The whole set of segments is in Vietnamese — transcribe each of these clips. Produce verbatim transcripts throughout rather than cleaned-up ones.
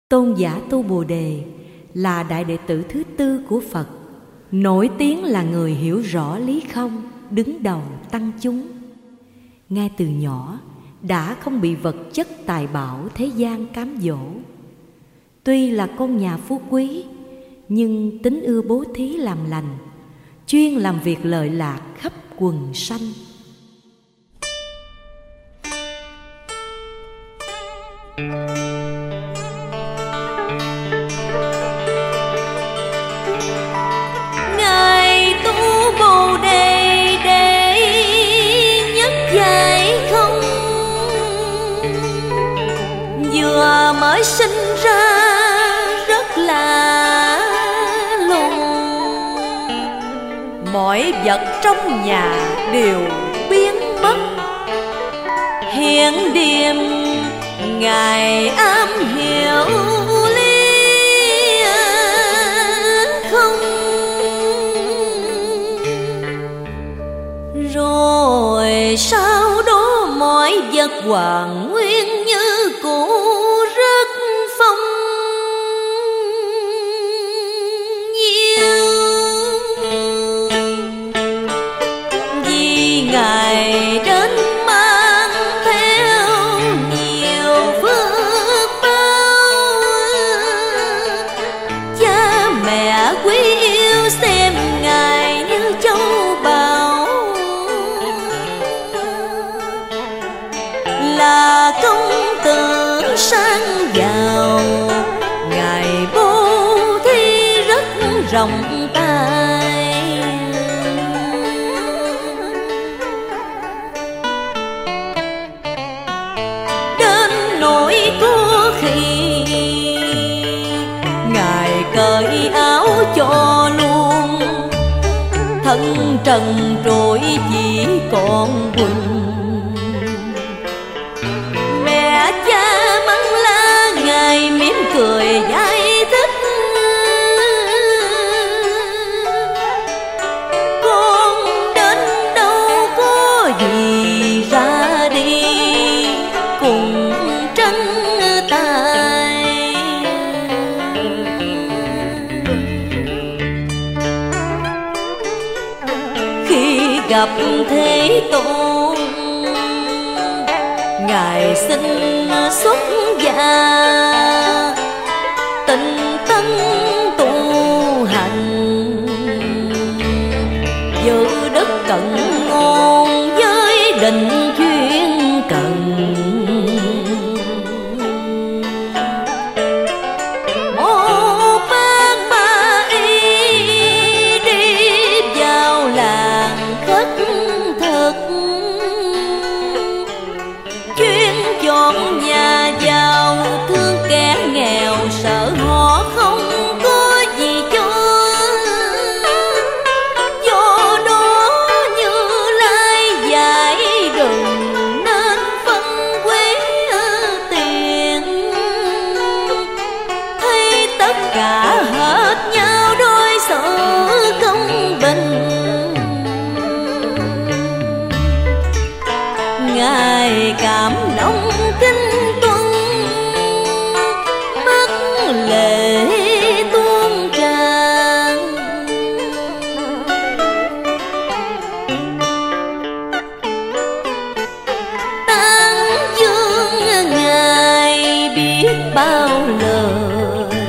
Tôn giả Tu Bồ Đề là đại đệ tử thứ tư của Phật, nổi tiếng là người hiểu rõ lý không, đứng đầu tăng chúng. Ngay từ nhỏ đã không bị vật chất tài bảo thế gian cám dỗ. Tuy là con nhà phú quý, nhưng tính ưa bố thí làm lành, chuyên làm việc lợi lạc khắp quần sanh. Ngài Tu Bồ Đề để nhất giải không, vừa mới sinh ra rất là lùng, mọi vật trong nhà đều biến mất. Hiện điềm Ngài am hiểu lý không, rồi sau đó mọi vật hoàn nguyên như cũ, rất phong nhiêu. Vì Ngài đến mang theo nhiều phước báo, cha mẹ quý yêu xem Ngài như châu báu, là công tử sang giàu. Ngài bố thí rất rộng tay, đến nỗi có khi Ngài cởi áo cho luôn, thân trần trụi chỉ còn quần. Mẹ cha mắng la Ngài mỉm cười giải thích, con đến đâu có gì ra đi cùng tranh tài. Khi gặp Thế Tôn, Ngài xin xuất gia, tinh tấn tu hành, giữ đức cận ngôn với định chuyên cần. Một bác ba y đi vào làng khất thực, chuyên chọn nhà giàu thương kẻ nghèo, sợ họ không có gì cho. Do đó Như Lai dạy đừng nên phân quý tiền, thấy tất cả hết nhau đối xử công bình. Ngài cảm động kinh tuân, bắt lễ tuôn tràn. Tán dương Ngài biết bao lời,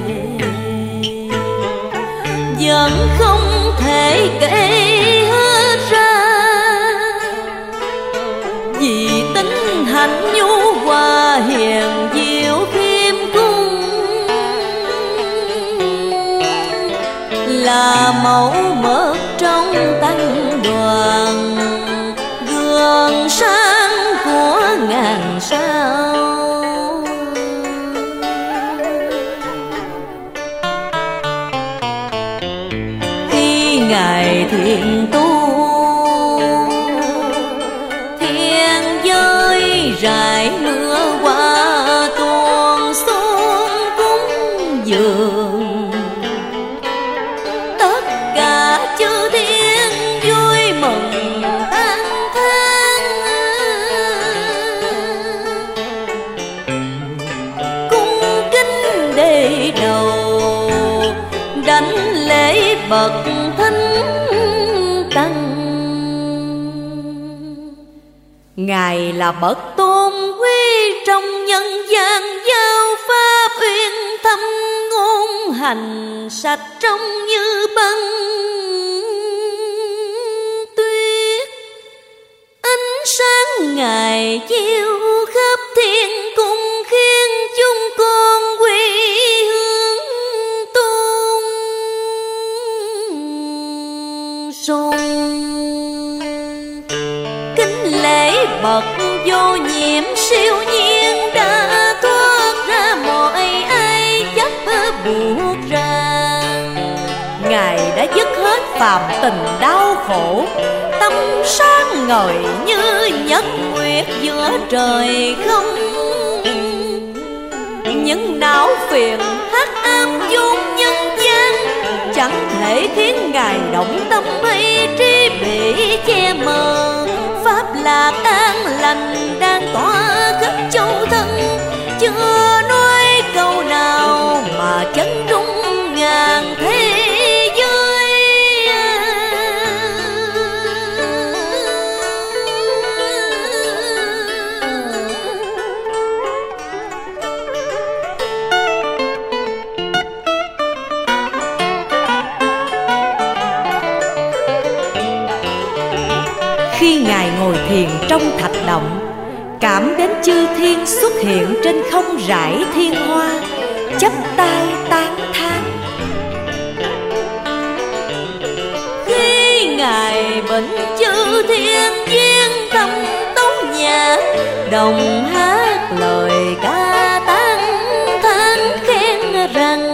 vẫn không thể kể hết ra. Vì tính hạnh nhu hòa hiền diệu khiêm cung, là mẫu mực trong tăng đoàn, gương sáng của ngàn sao. Khi Ngài thiền tu, thiên giới rải mưa qua tuôn xuống cúng dường. Tất cả chư thiên vui mừng tán thán, cung kính bậc thánh tăng. Ngài là bậc tôn quý trong nhân gian, giao pháp uyên thâm, ngôn hành sạch trong như băng tuyết. Ánh sáng Ngài chiếu khắp thiên cung, khiến chúng con quy hướng tôn sùng. Kính lễ bậc vô nhiễm siêu nhiên, đã thoát ra mọi ai chấp buộc ràng. Ngài đã dứt hết phàm tình đau khổ, tâm sáng ngời như nhật nguyệt giữa trời không. Những não phiền hắc ám chốn nhân gian, chẳng thể khiến Ngài động tâm hay trí bị che mờ. Pháp lạc an lành đang tỏa khắp châu thân, chưa nói câu nào mà chấn rung ngàn thế giới. Khi Ngài ngồi thiền trong thạch động, cảm đến chư thiên xuất hiện trên không rải thiên hoa, chắp tay tán thán. Khi Ngài bệnh chư thiên viên thâm tấu nhạc, đồng hát lời ca tán thán khen rằng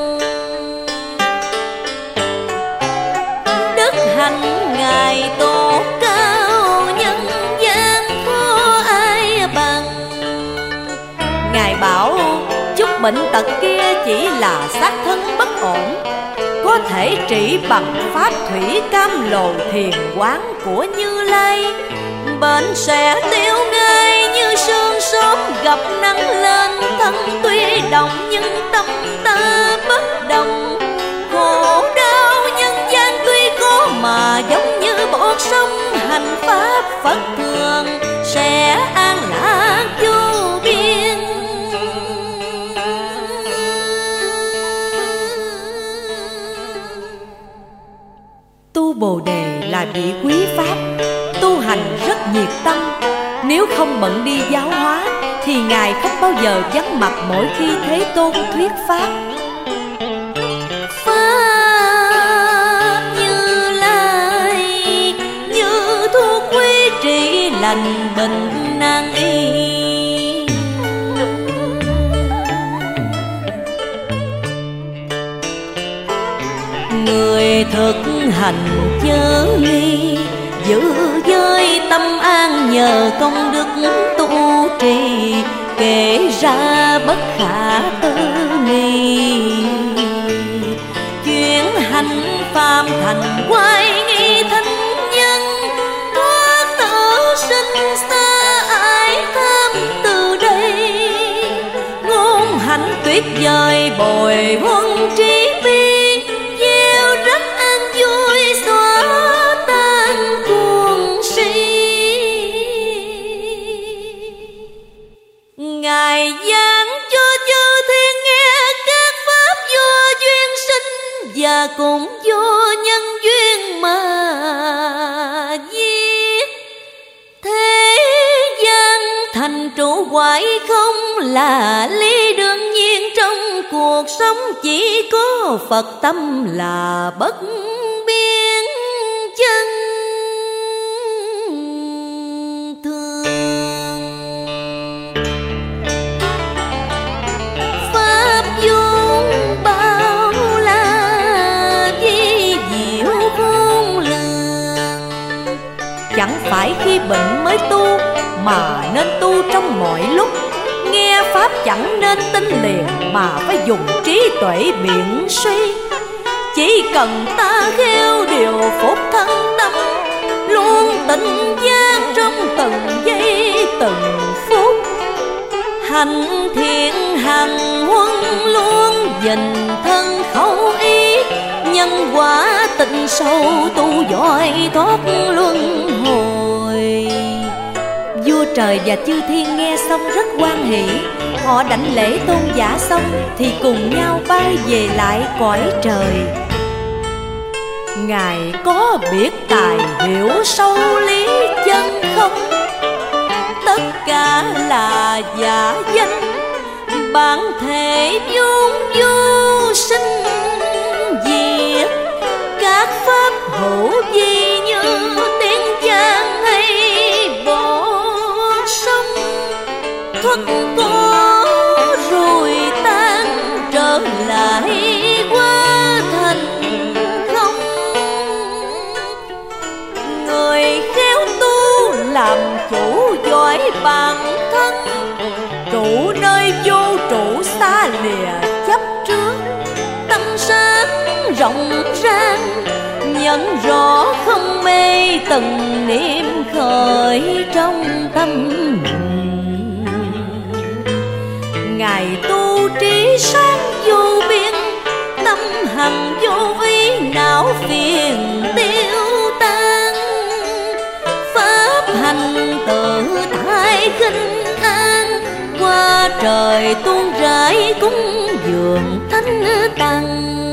đức hạnh Ngài tốt cao, nhân gian khó ai bằng. Ngài bảo chút bệnh tật kia chỉ là xác thân bất ổn, có thể trị bằng pháp thủy cam lồ thiền quán của Như Lai. Bệnh sẽ tiêu ngay như sương sớm gặp nắng lên, thân tuy động nhưng tâm ta bất động. Khổ đau nhân gian tuy có mà giống như bọt sông, hành pháp Phật thường sẽ an lạc vô biên. Tu Bồ Đề là vị quý pháp, tu hành rất nhiệt tâm. Nếu không bận đi giáo hóa thì Ngài không bao giờ vắng mặt mỗi khi Thế Tôn thuyết pháp. Pháp Như Lai như thuốc quý trị lành bệnh nan y. Người thực hành chớ nghi, giữ giới tâm an nhờ công đức tu trì, kể ra bất khả tư nghị. Chuyến hành phàm thành quay nghi thanh nhân, thoát tử sinh xa ái tham từ đây. Ngôn hạnh tuyệt vời bồi huân trí bi, Ngài giảng cho chư thiên nghe các pháp vô duyên sinh, và cũng vô nhân duyên mà diệt. Thế gian thành trụ hoại không là lý đương nhiên, trong cuộc sống chỉ có Phật tâm là bất biên chân. Chẳng phải khi bệnh mới tu, mà nên tu trong mọi lúc. Nghe pháp chẳng nên tin liền, mà phải dùng trí tuệ biện suy. Chỉ cần ta khéo điều phục thân tâm, luôn tỉnh giác trong từng giây từng phút. Hành thiện hành huân luôn dình thân khẩu ý, nhân quả tình sâu tu giỏi thoát luân hồi. Vua trời và chư thiên nghe xong rất hoan hỷ. Họ đảnh lễ tôn giả xong thì cùng nhau bay về lại cõi trời. Ngài có biết tài hiểu sâu lý chân không? Tất cả là giả danh, bản thể vốn vô sinh diệt. Các pháp hữu vi như tiếng giang hay bỏ sông, thoát có rồi tan trở lại qua thành không. Người khéo tu làm chủ giỏi bản thân, trụ nơi vô trụ xa lìa chấp trước. Tâm sáng rộng rang, nhận rõ không mê từng niệm khởi trong tâm mình. Ngài tu trí sáng vô biên, tâm hằng vô ý não phiền tiêu tan. Pháp hành tự tại khinh an, qua trời tuôn rải cúng dường thánh tăng.